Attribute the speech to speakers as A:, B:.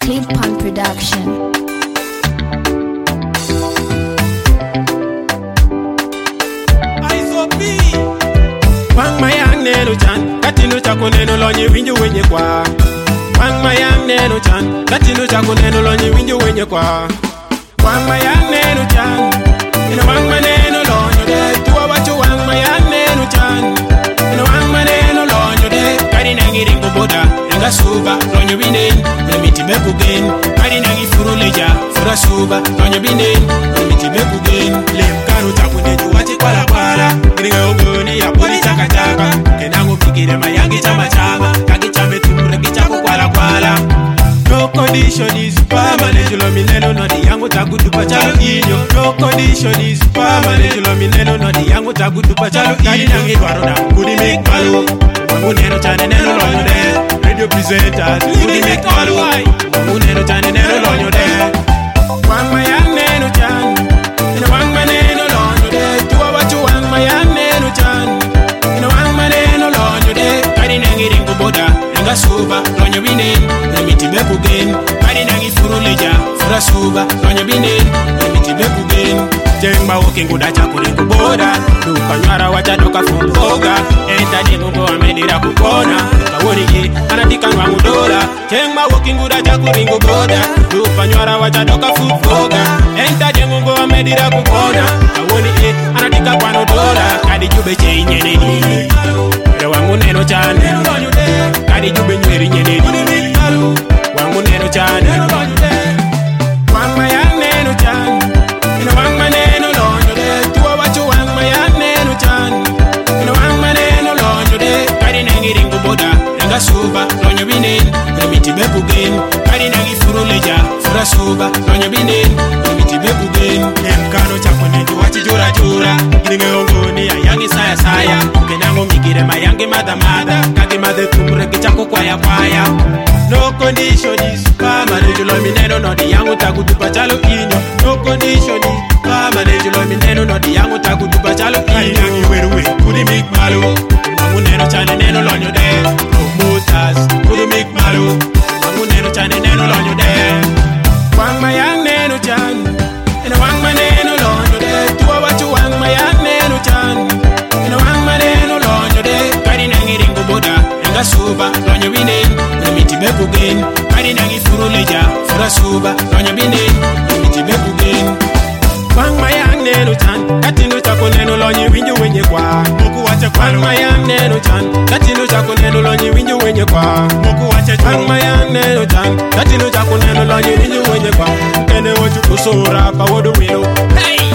A: Clip on production.
B: Wang mayang neno chan, katino chako neno lonye winjo wenye kwa. Wang mayang neno chan, katino chako neno lonye winjo wenye kwa. Wang mayang neno chan, ina wang maneno lonyo de. Tuwa wacho wang mayang neno chan, ina wang maneno lonyo de. Kari nangi ringo boda, ringa suba, lonyo binen, remiti beku gen. Kari nangi furu leja, fura suba, lonyo binen, remiti beku gen. Lem kanu chaku neju wachi kwala kwala, ringa ugoni ya poli chaka chaka. Kenango pikire mayangi chama chama, kaki chame tumure kichako kwala kwala. No condition is permanent. Julo mineno no di yangu tagutupa chalo inyo. No condition is permanent. Julo mineno no di yangu tagutupa chalo inyo. Kadi nangi warona kudi make malu. Wangu neno chane neno lonyo de. Radio presenters kudi make malu. Wangu neno chane neno lonyo de. Wang mayang neno chan, ina wang maneno lonyo de. Tuwa wachu wang mayang neno chan, ina wang maneno lonyo de. Kadi nangi ringo boda, ringa suba, lonyo binen. Remiti beku gen, kari nangi furu leja, fura suba, lonyo binen, remiti beku gen. Jengba woke nguda chaku ringu boda, duka nyara wacha doka fungoga. Enta dengu go amedira kukona, kawori ye, anatika nwangu dola. Jengba woke nguda chaku ringu boda, duka nyara wacha doka fungoga. Enta dengu go amedira kukona, kawori ye, anatika kwano dola. Kadi jube che nyeneni, wangu neno chane, kadi jube nyeri nyeneni. Wangu neno chan, wang mayang neno chan, ina wang maneno lonyo de. Tuwa wacho wang mayang neno chan, ina wang maneno lonyo de. Kari nangi ringo boda, ringa suba, lonyo binen, remiti beku gen. Kari nangi furu leja, fura suba, lonyo binen, remiti beku gen. Kano chako neju wachi jura jura, giringe ongoni ya yangi saya saya. Kenango mikire mayangi mada mada, kagi made tumre kichako kwaya kwaya. No condition is permanent. Julo mineno no di yangu tagutupa chalo inyo. No condition is permanent. Julo mineno no di yangu tagutupa chalo inyo. Kari nangi weruwe, kudi make malu. Wangu neno chane neno lonyo de. Promoters, kudi make malu. Wangu neno chane neno lonyo de. Wang mayang neno chan, ina wang maneno lonyo de. Tuwa wachu wang mayang neno chan, ina wang maneno lonyo de. Kari nangi ringo boda, ringa suba, lonyo binen, remiti beku gen. Kari nangi furu leja, fura suba, lonyo binen, remiti beku gen. Wang mayang neno chan, katino chako neno lonyo winjo wenye kwa. Moku wache kwa wang mayang neno chan, katino chako neno lonyo winjo wenye kwa. Moku wache kwa wang mayang neno chan, katino chako neno lonyo winjo wenye kwa. Kene wachu kusura pa wodo wilo. Hey!